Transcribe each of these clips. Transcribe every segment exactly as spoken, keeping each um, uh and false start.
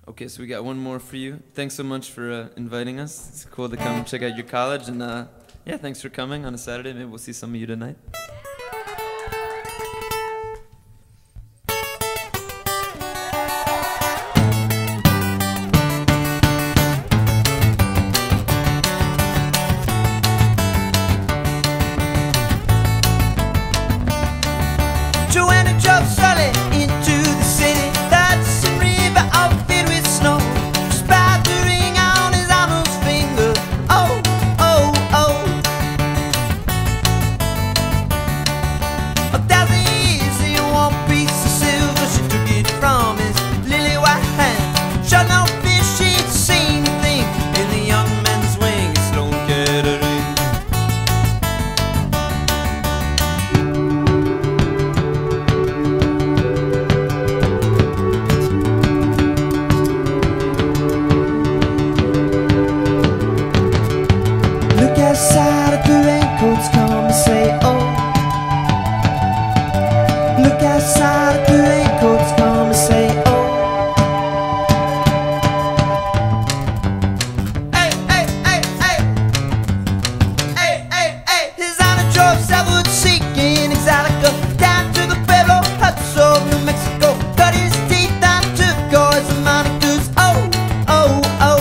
Okay, so we got one more for you. Thanks so much for uh, inviting us. It's cool to come check out your college, and uh, yeah, thanks for coming on a Saturday. Maybe we'll see some of you tonight. Joanna drove Sully into the city. That's a river all filled with snow. Spied the ring on his Arnold's finger. Oh, oh, oh. A thousand years in one piece of silver. She took it from his lily white hand. Shot no fish, she'd seen a thing in the young man's wing. It's Sloan Kettering. Look outside at the raincoats come and say oh. Look outside at the raincoats come and say oh. Hey, hey, hey, hey. Hey, hey, hey. His honor drove southward seeking Exotica down to the Pueblo huts of New Mexico. Cut his teeth on turquoise and Monica's oh, oh, oh.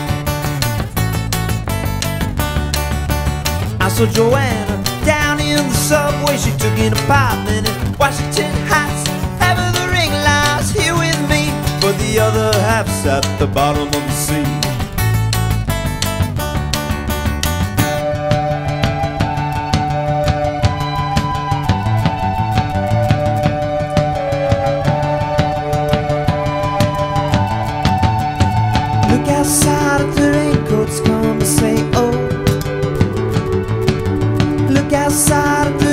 I saw Joanna down in the subway. She took an apartment in Washington Heights. Half of the ring lies here with me, but the other half's at the bottom of the sea. Look outside at the raincoats come and say oh. Look outside